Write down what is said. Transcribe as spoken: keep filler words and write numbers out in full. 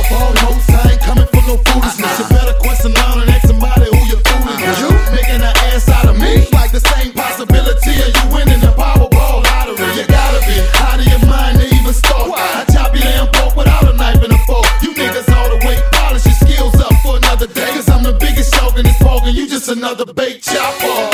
Almost, I ain't coming for no foolishness. You better question down and ask somebody who you're fooling. You making an ass out of me, like the same possibility of you winning the Powerball lottery. You gotta be out of your mind to even start. I chop your damn pork without a knife and a fork. You niggas all the way, polish your skills up for another day. Cause I'm the biggest shark in this park and you just another bait chopper.